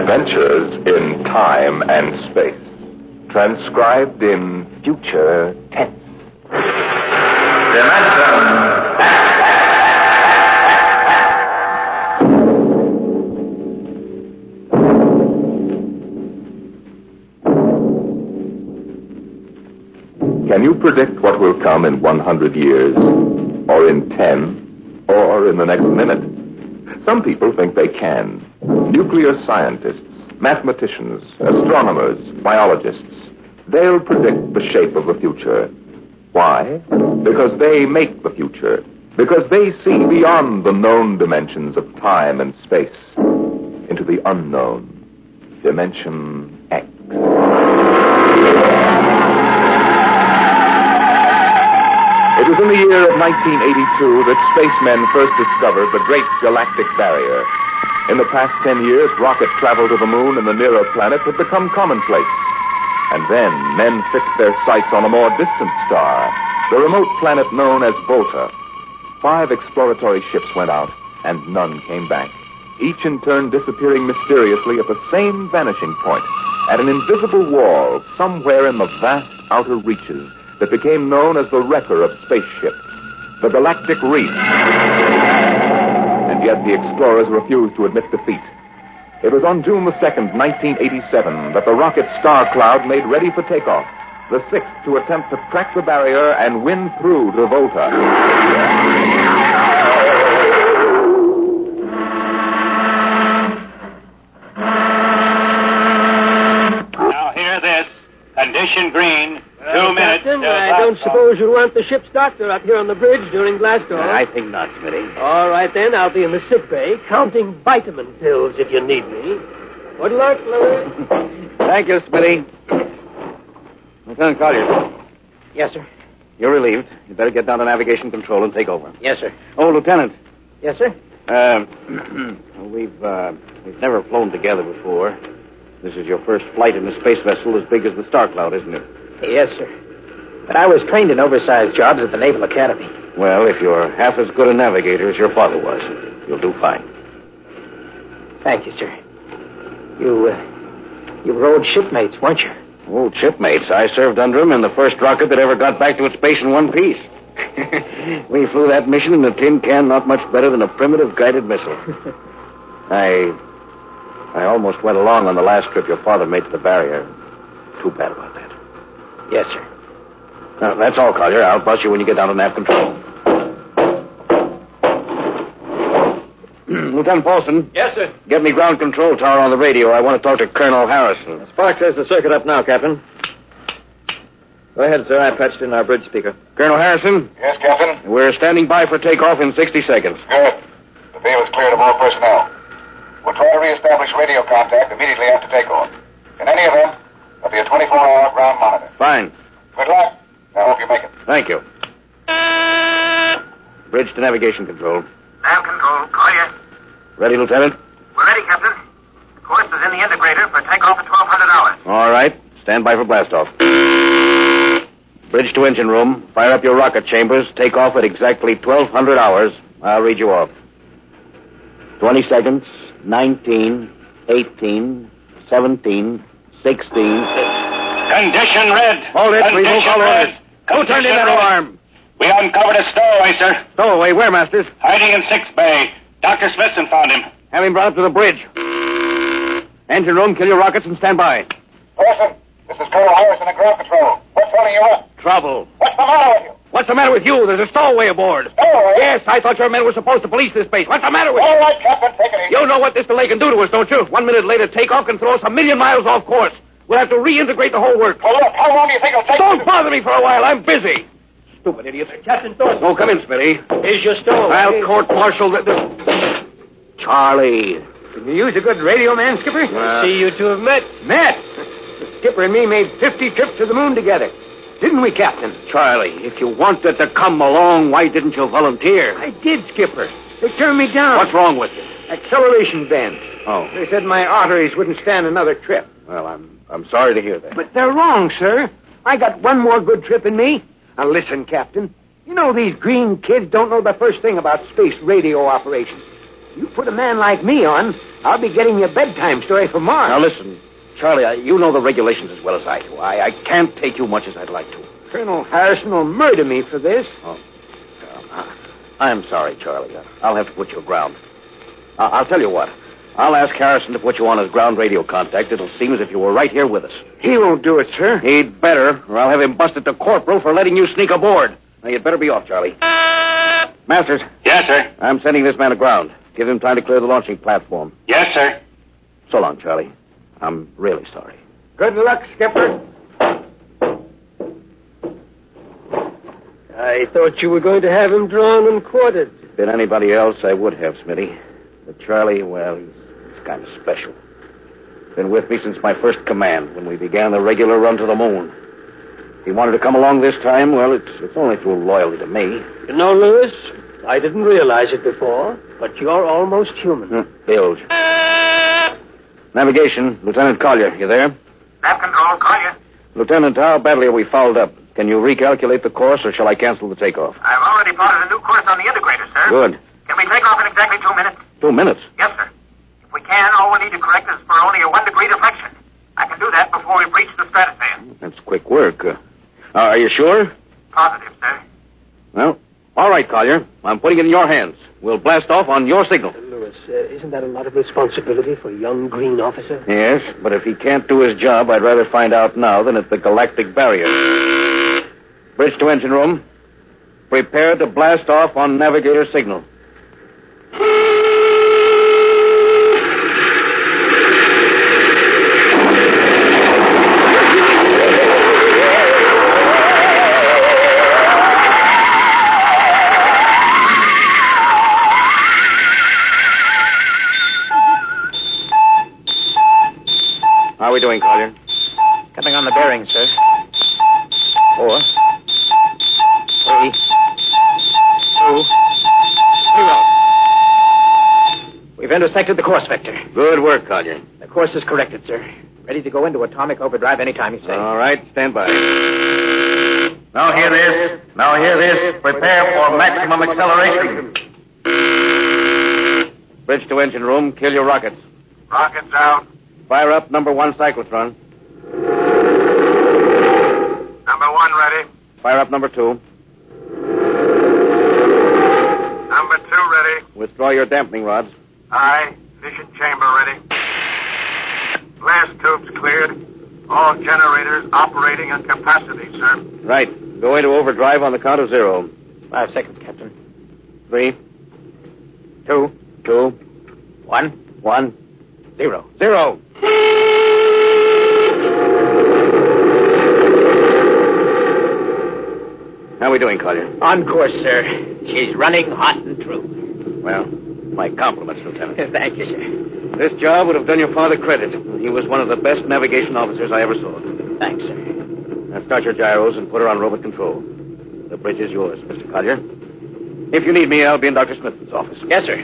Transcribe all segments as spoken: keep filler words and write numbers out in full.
Adventures in Time and Space. Transcribed in future tense. Dimension X. Can you predict what will come in one hundred years? Or in ten? Or in the next minute? Some people think they can. Nuclear scientists, mathematicians, astronomers, biologists. They'll predict the shape of the future. Why? Because they make the future. Because they see beyond the known dimensions of time and space into the unknown. Dimension X. It was in the year of nineteen eighty-two that spacemen first discovered the Great Galactic Barrier. In the past ten years, rocket travel to the moon and the nearer planets had become commonplace. And then men fixed their sights on a more distant star, the remote planet known as Volta. Five exploratory ships went out, and none came back, each in turn disappearing mysteriously at the same vanishing point, at an invisible wall somewhere in the vast outer reaches that became known as the wrecker of spaceships, the Galactic Reef. And yet the explorers refused to admit defeat. It was on June the second, nineteen eighty-seven, that the rocket Star Cloud made ready for takeoff, the sixth to attempt to crack the barrier and win through to Volta. Now hear this. Condition green. Well, Two minutes. Captain, I don't suppose you want the ship's doctor up here on the bridge during blast off. I think not, Smitty. All right, then. I'll be in the sick bay counting vitamin pills if you need me. Good luck, Louis. Thank you, Smitty. Lieutenant Collier. Yes, sir. You're relieved. You better get down to navigation control and take over. Yes, sir. Oh, Lieutenant. Yes, sir. Uh, we've, uh, we've never flown together before. This is your first flight in a space vessel as big as the Star Cloud, isn't it? Yes, sir. But I was trained in oversized jobs at the Naval Academy. Well, if you're half as good a navigator as your father was, you'll do fine. Thank you, sir. You, uh, you were old shipmates, weren't you? Old shipmates. I served under him in the first rocket that ever got back to its base in one piece. We flew that mission in a tin can not much better than a primitive guided missile. I... I almost went along on the last trip your father made to the barrier. Too bad about that. Yes, sir. Now, that's all, Collier. I'll bust you when you get down to nav control. Lieutenant Paulson. Yes, sir. Get me ground control tower on the radio. I want to talk to Colonel Harrison. Sparks has the circuit up now, Captain. Go ahead, sir. I patched in our bridge speaker. Colonel Harrison? Yes, Captain? We're standing by for takeoff in sixty seconds. Good. The field is cleared of all personnel. We'll try to reestablish radio contact immediately after takeoff. In any event, there'll be a twenty-four hour ground monitor. Fine. Good luck. I hope you make it. Thank you. Bridge to navigation control. Nav control. Collier. Ready, Lieutenant? We're ready, Captain. The course is in the integrator for takeoff at twelve hundred hours. All right. Stand by for blastoff. Bridge to engine room. Fire up your rocket chambers. Take off at exactly twelve hundred hours. I'll read you off. twenty seconds. nineteen. eighteen. seventeen. sixteen. Condition red. Hold it. Condition We will call red. orders. Who turned in that Condition red. alarm? We uncovered a stowaway, sir. Stowaway. Where, Masters? Hiding in Sixth Bay. Doctor Smithson found him. Have him brought up to the bridge. Engine room. Kill your rockets and stand by. Orson, this is Colonel Harrison at ground control. What's holding you up? Trouble. What's the matter with you? What's the matter with you? There's a stowaway aboard. Stowaway? Yes, I thought your men were supposed to police this base. What's the matter with you? All right, Captain, take it easy. You know what this delay can do to us, don't you? One minute later, takeoff can throw us a million miles off course. We'll have to reintegrate the whole work. Well, look, how long do you think it'll take? Don't bother me for a while. I'm busy. Stupid idiot. Captain Thornton. Oh, come in, Smitty. Here's your stowaway. I'll court-martial the... the... Charlie. Did you use a good radio man, Skipper? Uh, See, you two have met. Met? The Skipper and me made fifty trips to the moon together. Didn't we, Captain? Charlie, if you wanted to come along, why didn't you volunteer? I did, Skipper. They turned me down. What's wrong with you? Acceleration bend. Oh. They said my arteries wouldn't stand another trip. Well, I'm I'm sorry to hear that. But they're wrong, sir. I got one more good trip in me. Now listen, Captain. You know these green kids don't know the first thing about space radio operations. You put a man like me on, I'll be getting your bedtime story for Mars. Now, listen, Charlie, I, you know the regulations as well as I do. I, I can't take you much as I'd like to. Colonel Harrison will murder me for this. Oh, uh, I'm sorry, Charlie. I'll have to put you aground. Uh, I'll tell you what. I'll ask Harrison to put you on as ground radio contact. It'll seem as if you were right here with us. He won't do it, sir. He'd better, or I'll have him busted to corporal for letting you sneak aboard. Now, you'd better be off, Charlie. Masters. Yes, sir. I'm sending this man aground. Give him time to clear the launching platform. Yes, sir. So long, Charlie. I'm really sorry. Good luck, Skipper. I thought you were going to have him drawn and quartered. If it'd been anybody else, I would have, Smitty. But Charlie, well, he's, he's kind of special. Been with me since my first command, when we began the regular run to the moon. If he wanted to come along this time, well, it's, it's only through loyalty to me. You know, Lewis, I didn't realize it before, but you're almost human. Hmm, bilge. Navigation, Lieutenant Collier, you there? Nav control, call you. Lieutenant, how badly are we fouled up? Can you recalculate the course, or shall I cancel the takeoff? I've already plotted a new course on the integrator, sir. Good. Can we take off in exactly two minutes? Two minutes? Yes, sir. If we can, all we need to correct is for only a one-degree deflection. I can do that before we breach the stratosphere. That's quick work. Uh, are you sure? Positive, sir. Well, all right, Collier. I'm putting it in your hands. We'll blast off on your signal. Lewis, uh, isn't that a lot of responsibility for a young green officer? Yes, but if he can't do his job, I'd rather find out now than at the galactic barrier. Bridge to engine room. Prepare to blast off on navigator signal. How are we doing, Collier? Coming on the bearing, sir. Four. Three. Two. Zero. We've intersected the course vector. Good work, Collier. The course is corrected, sir. Ready to go into atomic overdrive anytime you say. All right, stand by. Now hear this. Now hear this. Prepare for maximum acceleration. Bridge to engine room. Kill your rockets. Rockets out. Fire up number one cyclotron. Number one ready. Fire up number two. Number two ready. Withdraw your dampening rods. Aye. Fission chamber ready. Blast tubes cleared. All generators operating at capacity, sir. Right. Go into overdrive on the count of zero. Five seconds, Captain. Three. Two. Two. One. One. Zero. Zero. How are we doing, Collier? On course, sir. She's running hot and true. Well, my compliments, Lieutenant. Thank you, sir. This job would have done your father credit. He was one of the best navigation officers I ever saw. Thanks, sir. Now start your gyros and put her on robot control. The bridge is yours, Mister Collier. If you need me, I'll be in Doctor Smith's office. Yes, sir.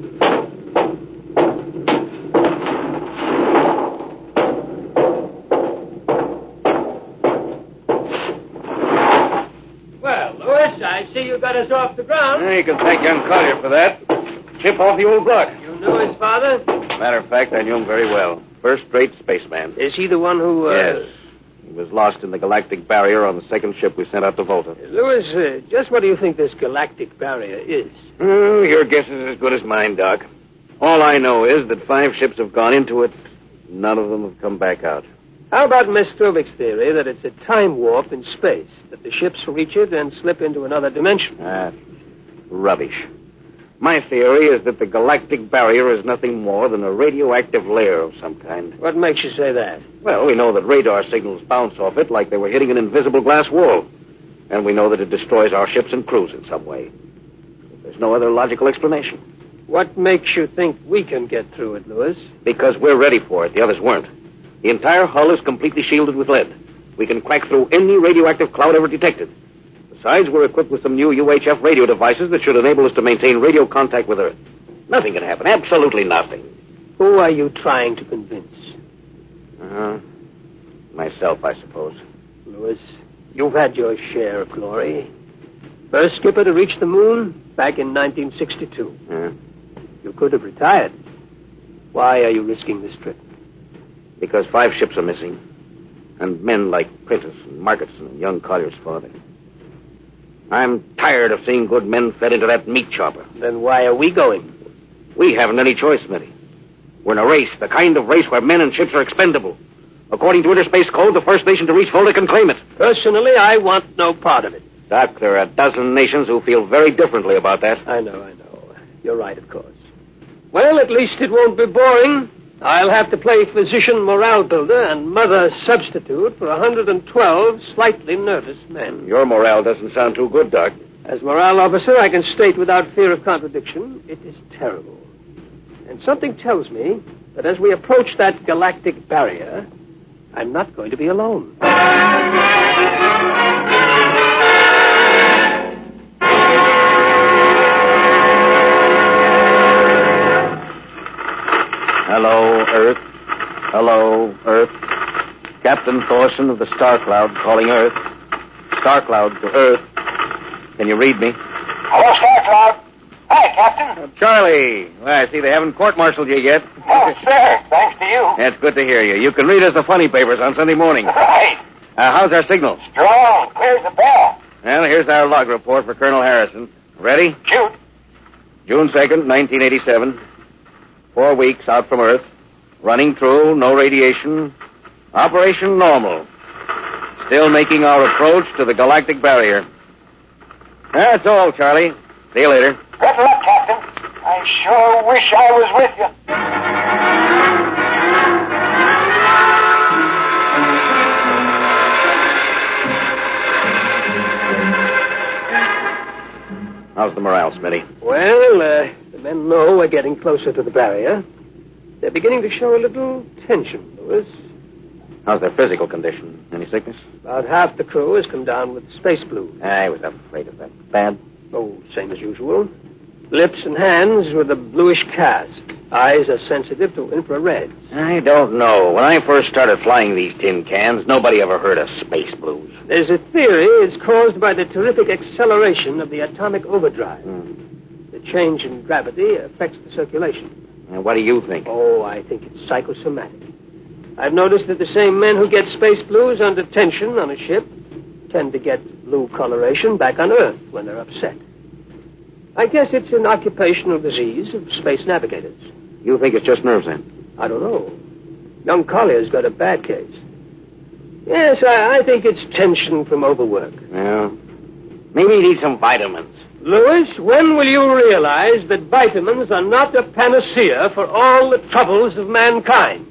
Well, Lewis, I see you got us off the ground. Yeah, you can thank young Collier for that. Chip off the old block. You knew his father? Matter of fact, I knew him very well. First-rate spaceman. Is he the one who, uh... Yes. He was lost in the galactic barrier on the second ship we sent out to Volta. Lewis, uh, just what do you think this galactic barrier is? Oh, your guess is as good as mine, Doc. All I know is that five ships have gone into it. None of them have come back out. How about Miss Strovik's theory that it's a time warp in space, that the ships reach it and slip into another dimension? Ah, rubbish. My theory is that the galactic barrier is nothing more than a radioactive layer of some kind. What makes you say that? Well, we know that radar signals bounce off it like they were hitting an invisible glass wall. And we know that it destroys our ships and crews in some way. There's no other logical explanation. What makes you think we can get through it, Lewis? Because we're ready for it. The others weren't. The entire hull is completely shielded with lead. We can crack through any radioactive cloud ever detected. Besides, we're equipped with some new U H F radio devices that should enable us to maintain radio contact with Earth. Nothing can happen. Absolutely nothing. Who are you trying to convince? Uh, myself, I suppose. Lewis, you've had your share of glory. First skipper to reach the moon back in nineteen sixty-two. Uh, You could have retired. Why are you risking this trip? Because five ships are missing. And men like Prentice and Marketson and young Collier's father. I'm tired of seeing good men fed into that meat chopper. Then why are we going? We haven't any choice, Smitty. We're in a race, the kind of race where men and ships are expendable. According to Interspace Code, the first nation to reach Volta can claim it. Personally, I want no part of it. Doc, there are a dozen nations who feel very differently about that. I know, I know. You're right, of course. Well, at least it won't be boring. I'll have to play physician morale builder and mother substitute for one hundred twelve slightly nervous men. Your morale doesn't sound too good, Doc. As morale officer, I can state without fear of contradiction, it is terrible. And something tells me that as we approach that galactic barrier, I'm not going to be alone. Hello, Earth. Hello, Earth. Captain Thorson of the Star Cloud calling Earth. Star Cloud to Earth. Can you read me? Hello, Star Cloud. Hi, Captain. Uh, Charlie. Well, I see they haven't court-martialed you yet. Oh, sir. Thanks to you. That's good to hear you. You can read us the funny papers on Sunday morning. Right. Uh, how's our signal? Strong. Clears the bell. Well, here's our log report for Colonel Harrison. Ready? Shoot. June second, nineteen eighty-seven. Four weeks out from Earth. Running through, no radiation. Operation normal. Still making our approach to the galactic barrier. That's all, Charlie. See you later. Good luck, Captain. I sure wish I was with you. How's the morale, Smitty? Well, uh, the men know we're getting closer to the barrier. They're beginning to show a little tension, Lewis. How's their physical condition? Any sickness? About half the crew has come down with space blues. I was afraid of that. Bad? Oh, same as usual. Lips and hands with a bluish cast. Eyes are sensitive to infrared. I don't know. When I first started flying these tin cans, nobody ever heard of space blues. There's a theory it's caused by the terrific acceleration of the atomic overdrive. Hmm. The change in gravity affects the circulation. And what do you think? Oh, I think it's psychosomatic. I've noticed that the same men who get space blues under tension on a ship tend to get blue coloration back on Earth when they're upset. I guess it's an occupational disease of space navigators. You think it's just nerves, then? I don't know. Young Collier's got a bad case. Yes, I, I think it's tension from overwork. Yeah. Maybe you need some vitamins. Lewis, when will you realize that vitamins are not a panacea for all the troubles of mankind?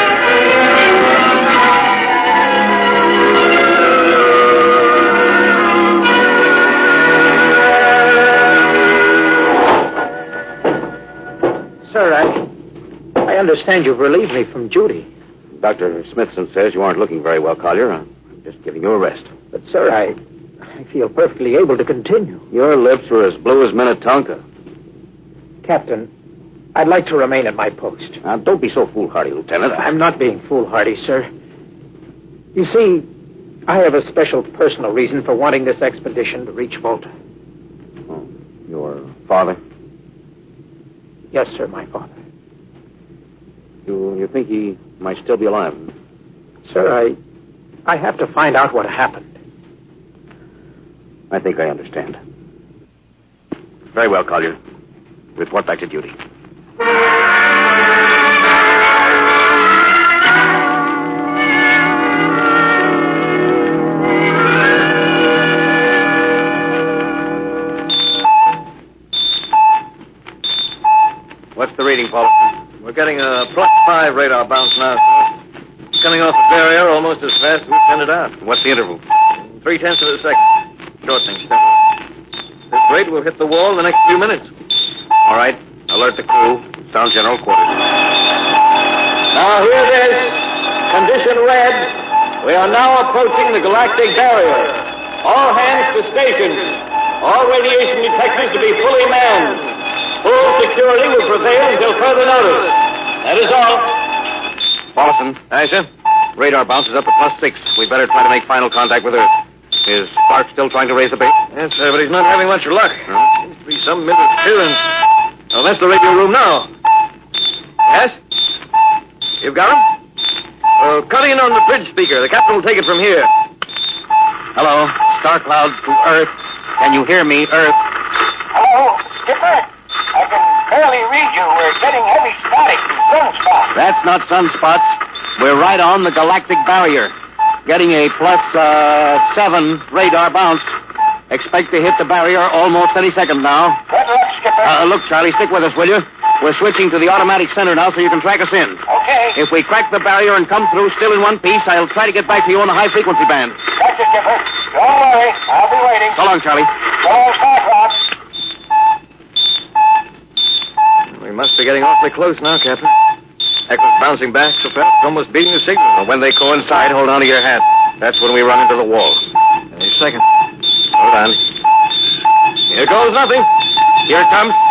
Sir, I, I understand you've relieved me from duty. Doctor Smithson says you aren't looking very well, Collier. I'm just giving you a rest. But, sir, I, I feel perfectly able to continue. Your lips were as blue as Minnetonka. Captain, I'd like to remain at my post. Now, don't be so foolhardy, Lieutenant. I'm not being foolhardy, sir. You see, I have a special personal reason for wanting this expedition to reach Volta. Oh, your father? Yes, sir, my father. You, you think he might still be alive? Sir, I, I have to find out what happened. I think I understand. Very well, Collier. Report back to duty. What's the reading, Paulson? We're getting a plus five radar bounce now, sir. It's coming off the barrier almost as fast as we send it out. What's the interval? Three-tenths of a second. Shortening steadily. This rate will hit the wall in the next few minutes. All right. Alert the crew. Sound general quarters. Now, hear this. Condition red. We are now approaching the galactic barrier. All hands to stations. All radiation detectors to be fully manned. Full security will prevail until further notice. That is all. Paulson. Aye, sir. Radar bounce is up to plus six. We better try to make final contact with Earth. Is Clark still trying to raise the bait? Yes, sir, but he's not having much luck. Huh? Seems to be some interference. Oh, that's the radio room now. Yes? You've got him? Uh, cut in on the bridge speaker. The captain will take it from here. Hello, Star Cloud to Earth. Can you hear me, Earth? Hello, Skipper. I can barely read you. We're getting heavy static and sunspots. That's not sunspots. We're right on the galactic barrier. Getting a plus, uh, seven radar bounce. Expect to hit the barrier almost any second now. Good luck, Skipper. Uh, look, Charlie, stick with us, will you? We're switching to the automatic center now so you can track us in. Okay. If we crack the barrier and come through still in one piece, I'll try to get back to you on the high-frequency band. Gotcha, Skipper. Don't worry. I'll be waiting. So long, Charlie. So long, Star Cloud. We must be getting awfully close now, Captain. Echoes bouncing back so fast, it's almost beating the signal. Well, when they coincide, hold on to your hat. That's when we run into the wall. Any second. Hold on. Here goes nothing. Here it comes.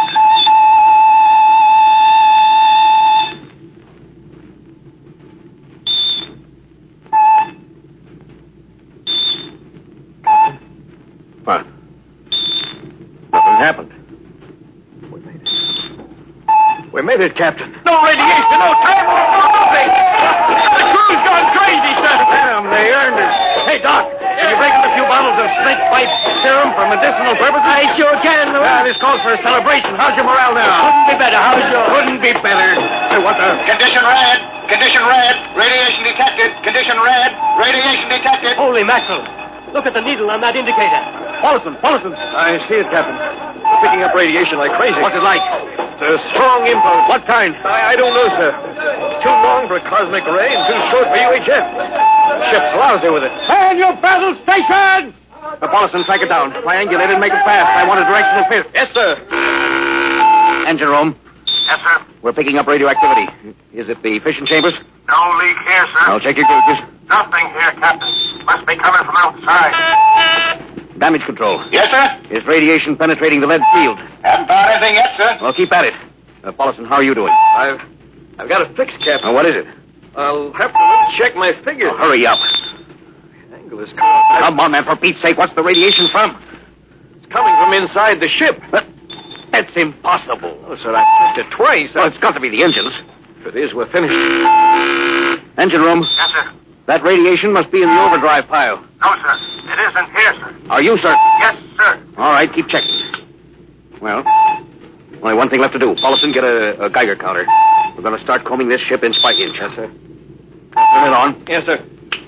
What? Nothing happened. We made it. We made it, Captain. No radiation, no time, no nothing. The crew's gone crazy, sir. Damn, they earned it. Hey, Doc, can you break up a few bottles of snake bite serum for medicinal purposes? I sure can, Louis. Ah, this calls for a celebration. How's your morale now? Couldn't be better. How's yours? Couldn't be better. Hey, what the? Condition red. Condition red. Radiation detected. Condition red. Radiation detected. Holy mackerel. Look at the needle on that indicator. Paulson, Paulson. I see it, Captain. We're picking up radiation like crazy. What's it like? It's a strong impulse. What kind? I, I don't know, sir. It's too long for a cosmic ray and too short for U H F. The ship's lousy with it. Man your battle station! Uh, Paulson, track it down. Triangulate it and make it fast. I want a directional fit. Yes, sir. Engine room. Yes, sir. We're picking up radioactivity. Is it the fission chambers? No leak here, sir. I'll check your gauges. Nothing here, Captain. Must be coming from outside. Damage control. Yes, sir. Is radiation penetrating the lead field? Haven't found anything yet, sir. Well, keep at it. Uh, Paulson, how are you doing? I've I've got a fix, Captain. Uh, what is it? I'll have to check my figures. Oh, hurry up. The angle is correct. Come on, man, for Pete's sake, what's the radiation from? It's coming from inside the ship. But that's impossible. Oh, sir, I've checked it twice. Well, it's got to be the engines. If it is, we're finished. Engine room. Yes, sir. That radiation must be in the overdrive pile. No, sir. It isn't here, sir. Are you certain? Yes, sir. All right, keep checking. Well, only one thing left to do. Paulson, get a, a Geiger counter. We're going to start combing this ship inch by inch. Yes, sir. Turn it on. Yes, sir.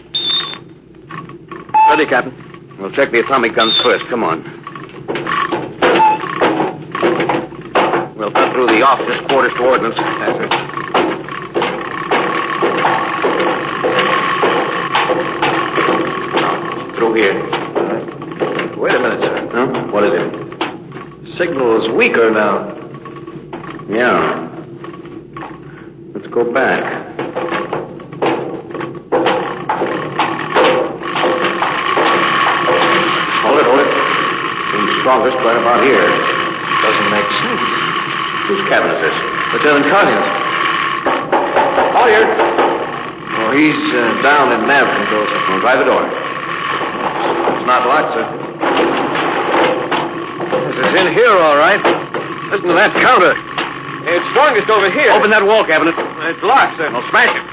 Ready, Captain. We'll check the atomic guns first. Come on. We'll cut through the officer's quarters to ordnance. Yes, sir. Through here. Wait a minute, sir. Huh? What is it? Signal is weaker now. Yeah. Let's go back. Hold it, hold it. Seems strongest right about here. Doesn't make sense. Whose cabin is this? Lieutenant Collier's. Collier! Oh, he's uh, down in nav control, sir. Well, try the door. It's not locked, sir. This is in here, all right. Listen to that counter. It's strongest over here. Open that wall cabinet. It's locked, sir. Well, smash it.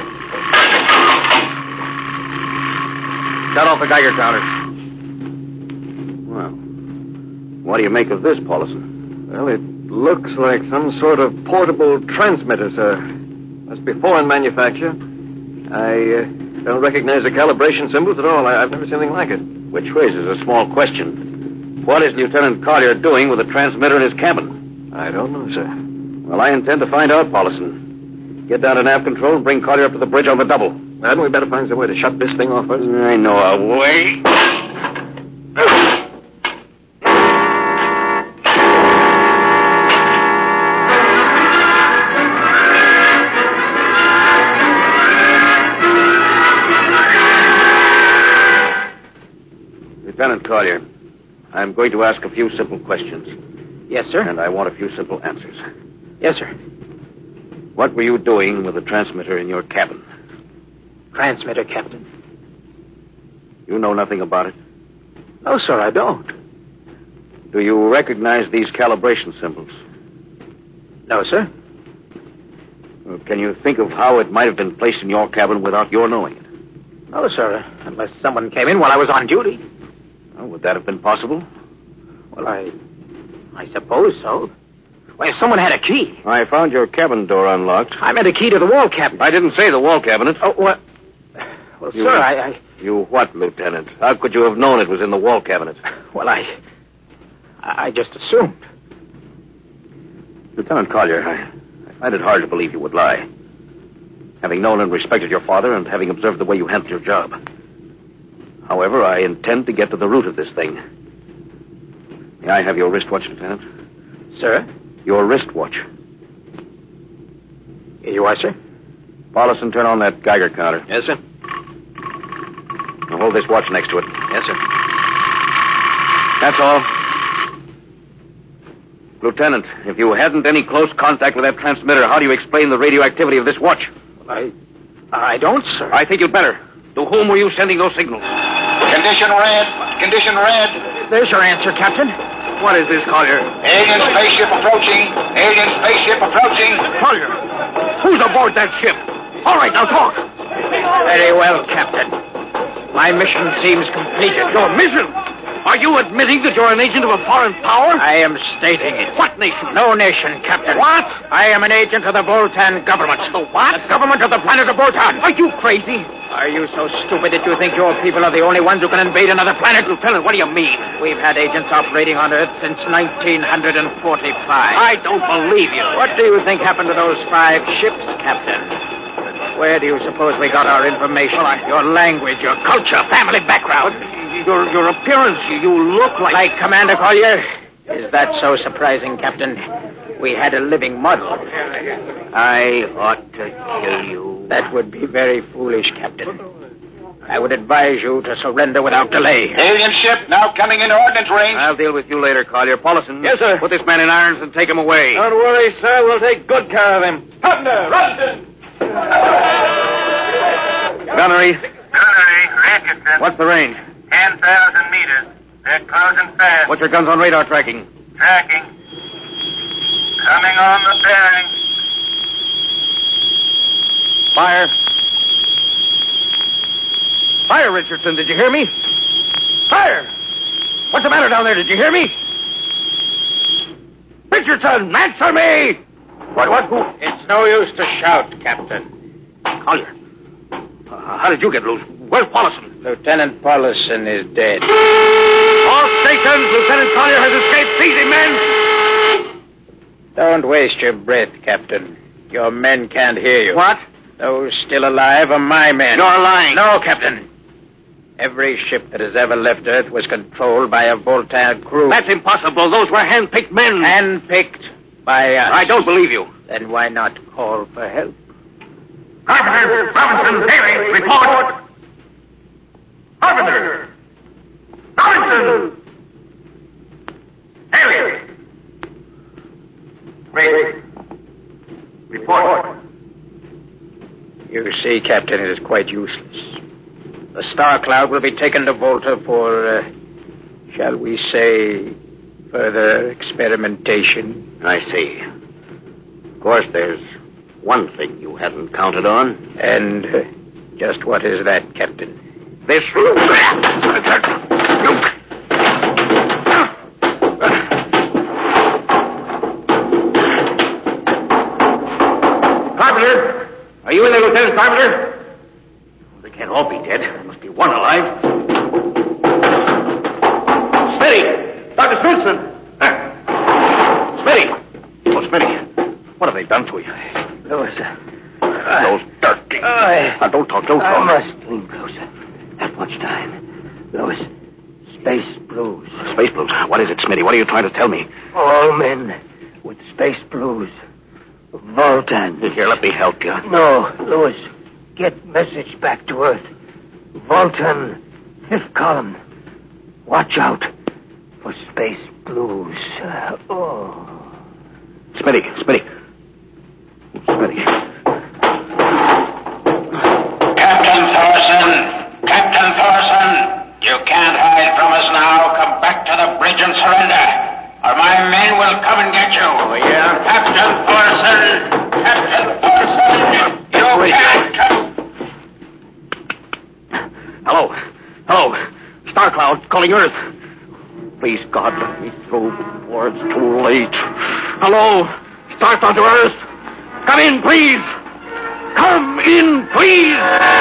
Shut off the Geiger counter. Well, what do you make of this, Paulson? Well, it looks like some sort of portable transmitter, sir. Must be foreign manufacture. I uh, don't recognize the calibration symbols at all. I, I've never seen anything like it. Which raises a small question. What is Lieutenant Collier doing with a transmitter in his cabin? I don't know, sir. Well, I intend to find out, Paulson. Get down to nav control and bring Collier up to the bridge on the double. Well, hadn't we better find some way to shut this thing off first? I know a way. Lieutenant Collier, I'm going to ask a few simple questions. Yes, sir. And I want a few simple answers. Yes, sir. What were you doing with the transmitter in your cabin? Transmitter, Captain. You know nothing about it? No, sir, I don't. Do you recognize these calibration symbols? No, sir. Well, can you think of how it might have been placed in your cabin without your knowing it? No, sir. Unless someone came in while I was on duty. Well, would that have been possible? Well, I... I suppose so. Well, if someone had a key. I found your cabin door unlocked. I meant a key to the wall cabinet. I didn't say the wall cabinet. Oh, what? Well, You- sir, I, I... You what, Lieutenant? How could you have known it was in the wall cabinet? Well, I... I just assumed. Lieutenant Collier, I, I find it hard to believe you would lie. Having known and respected your father and having observed the way you handled your job. However, I intend to get to the root of this thing. May I have your wristwatch, Lieutenant? Sir? Your wristwatch. Here you are, sir. Paulison, turn on that Geiger counter. Yes, sir. Now hold this watch next to it. Yes, sir. That's all. Lieutenant, if you hadn't any close contact with that transmitter, how do you explain the radioactivity of this watch? I... I don't, sir. I think you'd better. To whom were you sending those signals? Condition red. Condition red. There's your answer, Captain. What is this, Collier? Alien spaceship approaching. Alien spaceship approaching. Collier, who's aboard that ship? All right, now talk. Very well, Captain. My mission seems completed. Your mission? Are you admitting that you're an agent of a foreign power? I am stating it. What nation? No nation, Captain. What? I am an agent of the Voltan government. The what? The government of the planet of Voltan. Are you crazy? Are you so stupid that you think your people are the only ones who can invade another planet? Lieutenant, what do you mean? We've had agents operating on Earth since nineteen forty-five. I don't believe you. What do you think happened to those five ships, Captain? Where do you suppose we got our information? Well, I- Your language, your culture, family background. Your your appearance, you, you look like... Like Commander Collier? Is that so surprising, Captain? We had a living model. I ought to kill you. That would be very foolish, Captain. I would advise you to surrender without delay. Alien ship now coming into ordnance range. I'll deal with you later, Collier. Paulison. Yes, sir. Put this man in irons and take him away. Don't worry, sir. We'll take good care of him. Thunder, Robinson! Gunnery, Gunnery, Richardson. what's the range? ten thousand meters. They're closing fast. What's your guns on radar tracking? Tracking. Coming on the bearing. Fire. Fire, Richardson. Did you hear me? Fire! What's the matter down there? Did you hear me? Richardson, answer me! What, what, who? It's no use to shout, Captain. Collier. Uh, how did you get loose? Where's Paulison? Lieutenant Paulison is dead. All stations, Lieutenant Collier has escaped. Seize him, men! Don't waste your breath, Captain. Your men can't hear you. What? Those still alive are my men. You're lying. No, Captain. Every ship that has ever left Earth was controlled by a Voltaire crew. That's impossible. Those were hand-picked men. Handpicked by us. I don't believe you. Then why not call for help? Carpenter, Robinson, Haley, report. Carpenter. Robinson. Haley. Wait. Report. You see, Captain, it is quite useless. The Star Cloud will be taken to Volta for, uh, shall we say, further experimentation. I see. Of course, there's one thing you hadn't counted on. And uh, just what is that, Captain? This... Carpenter! Are you in there, Lieutenant Carpenter? They can't all be dead. There must be one alive. Smitty! Doctor Smithson! Smitty! Oh, Smitty. What have they done to you? Louis, Those dirty... I- Now, don't talk, don't I talk. must dream, Louis. Not much time. Louis, space blues. Space blues. What is it, Smitty? What are you trying to tell me? All men with space blues. Voltan. Here, let me help you. No, Louis. Get message back to Earth. Voltan, fifth column. Watch out for space blues. Uh, oh. Smitty, Smitty. Smitty. Captain Thorson! Captain Thorson! You can't hide from us now. Come back to the bridge and surrender, or my men will come and get you. Oh, yeah? Captain Thorson! clouds calling Earth. Please, God, let me through before it's too late. Hello? Start onto Earth. Come in, please. Come in, please.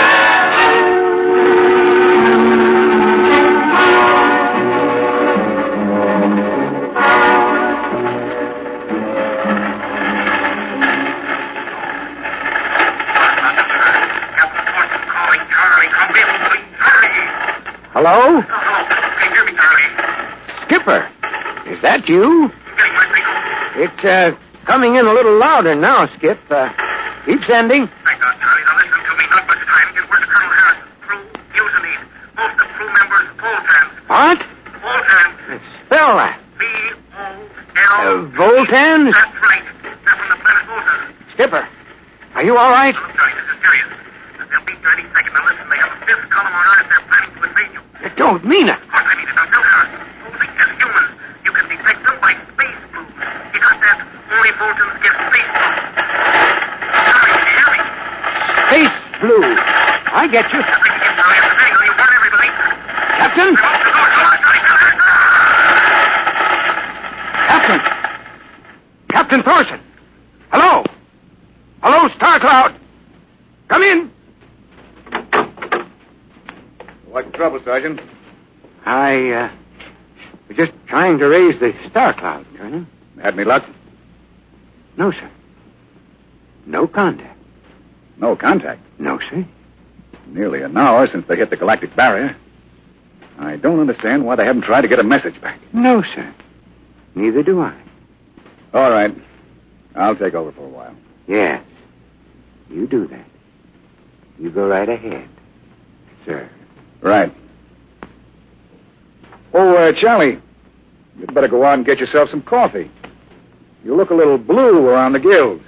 Hello? Can you hear me, Charlie? Skipper, is that you? Getting my signal. It's, uh, coming in a little louder now, Skip. Uh, keep sending. Thank God, Charlie. Now listen to me. Not much time. Get word to Colonel Harrison. Crew, mutinied. Most of crew members, Voltans. What? Voltans. Spell that. V O L. Uh, Voltans? That's right. They're from the planet Volta. Skipper, are you all right? Look, Charlie, this is serious. They'll be there any second. Now listen, they have a fifth column on Earth. They're planning to invade you. You don't mean it. Of course I mean it. Now tell Harrison. Posing as humans, you can detect them by space blues. You got that? Only Voltans get space blues. Charlie, can you hear me? Space blue. I get you. That's like you get Charlie at the video. You want everybody. Captain? Open the door. Come on, Charlie. Come on. Captain. Captain Thorson. Hello. Hello, Star Cloud. Come in. What's the trouble, Sergeant? I, uh, was just trying to raise the Star Cloud, Colonel. Had any luck? No, sir. No contact. No contact. No, sir. Nearly an hour since they hit the galactic barrier. I don't understand why they haven't tried to get a message back. No, sir. Neither do I. All right. I'll take over for a while. Yes. You do that. You go right ahead, sir. Right. Oh, uh, Charlie, you'd better go out and get yourself some coffee. You look a little blue around the gills.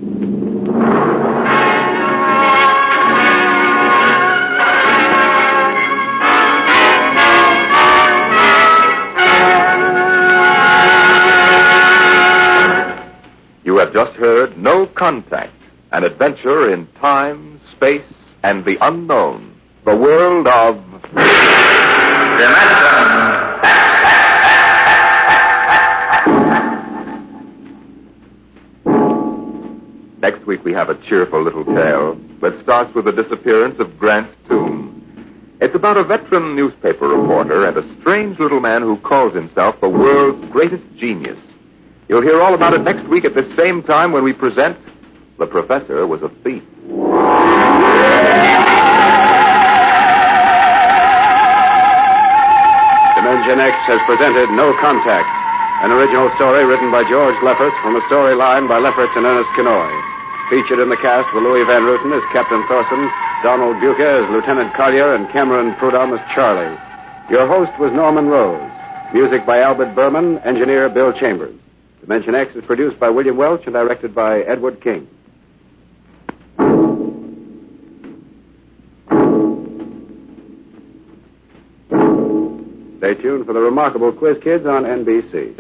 You have just heard No Contact, an adventure in time, space, and the unknown. The world of Dimension. Next week we have a cheerful little tale that starts with the disappearance of Grant's tomb. It's about a veteran newspaper reporter and a strange little man who calls himself the world's greatest genius. You'll hear all about it next week at the same time when we present The Professor Was a Thief. Dimension X has presented No Contact, an original story written by George Lefferts from a storyline by Lefferts and Ernest Kenoy. Featured in the cast were Louis Van Ruten as Captain Thorson, Donald Buca as Lieutenant Collier, and Cameron Prudhomme as Charlie. Your host was Norman Rose. Music by Albert Berman, engineer Bill Chambers. Dimension X is produced by William Welch and directed by Edward King. Stay tuned for the remarkable Quiz Kids on N B C.